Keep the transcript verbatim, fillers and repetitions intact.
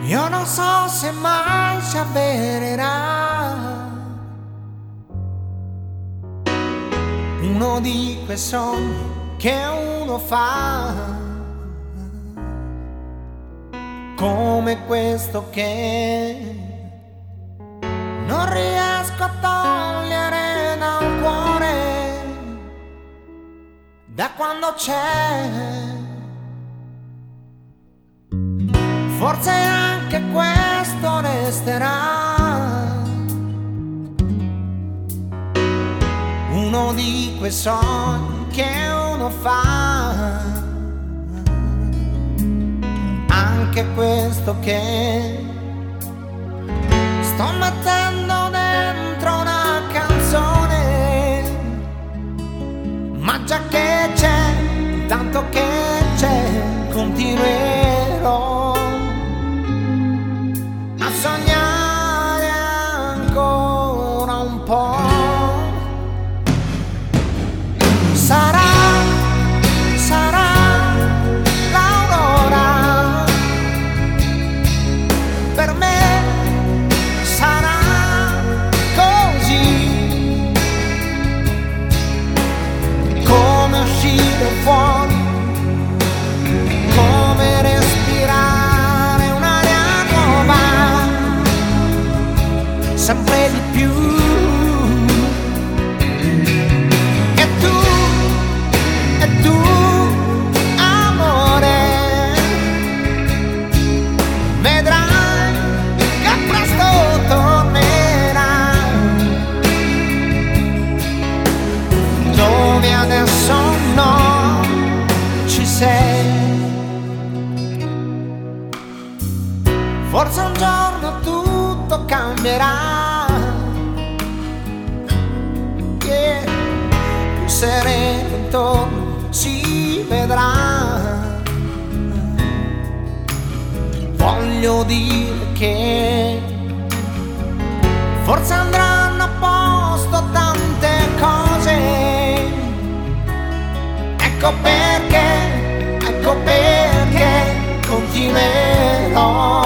Io non so se mai si avvererà uno di quei sogni che uno fa, come questo che non riesco a togliere da un cuore da quando c'è. Forse anche questo resterà uno di quei sogni che uno fa, anche questo che sto mettendo dentro una canzone, ma già che c'è, tanto che c'è, continuerò a sognare ancora un po'. Sarà, sarà l'aurora, per me sarà così, come uscire fuori, come respirare un'aria nuova, sempre di più. E tu, e tu, amore, vedrai che presto tornerà, dove adesso no ci sei. Forse un giorno tutto cambierà, che più sereno intorno si vedrà. Voglio dire che forse andranno a posto tante cose. Ecco perché, ecco perché continuerò